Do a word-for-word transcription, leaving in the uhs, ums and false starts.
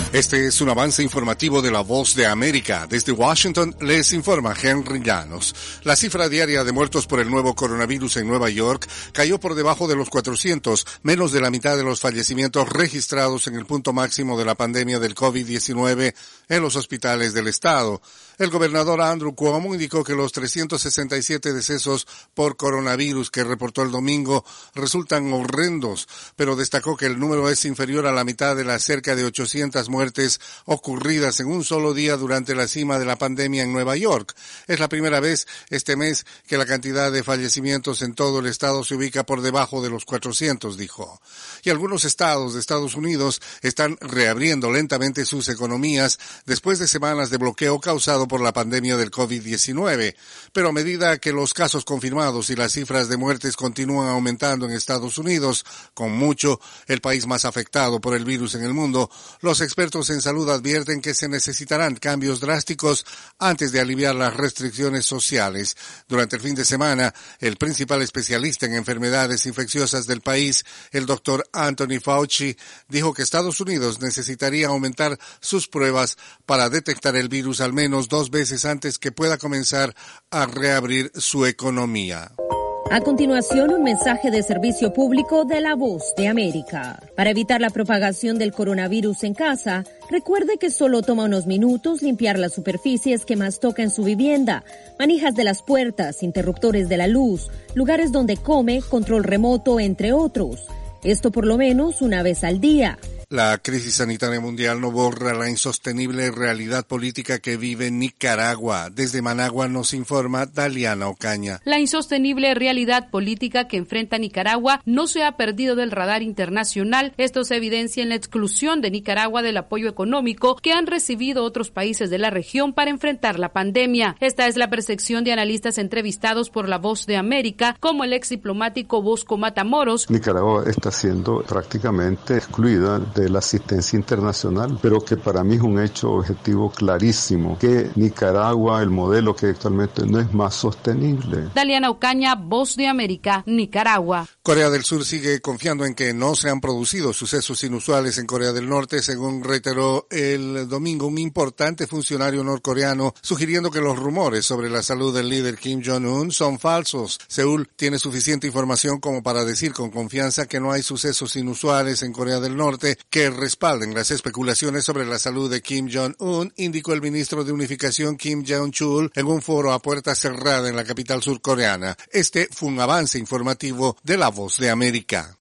Este es un avance informativo de La Voz de América. Desde Washington les informa Henry Llanos. La cifra diaria de muertos por el nuevo coronavirus en Nueva York cayó por debajo de los cuatrocientos, menos de la mitad de los fallecimientos registrados en el punto máximo de la pandemia del COVID diecinueve en los hospitales del estado. El gobernador Andrew Cuomo indicó que los trescientos sesenta y siete decesos por coronavirus que reportó el domingo resultan horrendos, pero destacó que el número es inferior a la mitad de las cerca de ochocientas muertes ocurridas en un solo día durante la cima de la pandemia en Nueva York. Es la primera vez este mes que la cantidad de fallecimientos en todo el estado se ubica por debajo de los cuatrocientos, dijo. Y algunos estados de Estados Unidos están reabriendo lentamente sus economías después de semanas de bloqueo causado por la pandemia del COVID diecinueve. Pero a medida que los casos confirmados y las cifras de muertes continúan aumentando en Estados Unidos, con mucho el país más afectado por el virus en el mundo, los expertos en salud advierten que se necesitarán cambios drásticos antes de aliviar las restricciones sociales. Durante el fin de semana, el principal especialista en enfermedades infecciosas del país, el doctor Anthony Fauci, dijo que Estados Unidos necesitaría aumentar sus pruebas para detectar el virus al menos dos veces antes que pueda comenzar a reabrir su economía. A continuación, un mensaje de servicio público de La Voz de América. Para evitar la propagación del coronavirus en casa, recuerde que solo toma unos minutos limpiar las superficies que más toca en su vivienda, manijas de las puertas, interruptores de la luz, lugares donde come, control remoto, entre otros. Esto por lo menos una vez al día. La crisis sanitaria mundial no borra la insostenible realidad política que vive Nicaragua. Desde Managua nos informa Daliana Ocaña. La insostenible realidad política que enfrenta Nicaragua no se ha perdido del radar internacional. Esto se evidencia en la exclusión de Nicaragua del apoyo económico que han recibido otros países de la región para enfrentar la pandemia. Esta es la percepción de analistas entrevistados por La Voz de América, como el ex diplomático Bosco Matamoros. Nicaragua está siendo prácticamente excluida de de la asistencia internacional, pero que para mí es un hecho objetivo clarísimo, que Nicaragua, el modelo que actualmente no es más sostenible. Daliana Ocaña, Voz de América, Nicaragua. Corea del Sur sigue confiando en que no se han producido sucesos inusuales en Corea del Norte, según reiteró el domingo un importante funcionario norcoreano, sugiriendo que los rumores sobre la salud del líder Kim Jong-un son falsos. Seúl tiene suficiente información como para decir con confianza que no hay sucesos inusuales en Corea del Norte que respalden las especulaciones sobre la salud de Kim Jong-un, indicó el ministro de Unificación Kim Jong-chul en un foro a puerta cerrada en la capital surcoreana. Este fue un avance informativo de La Voz de América.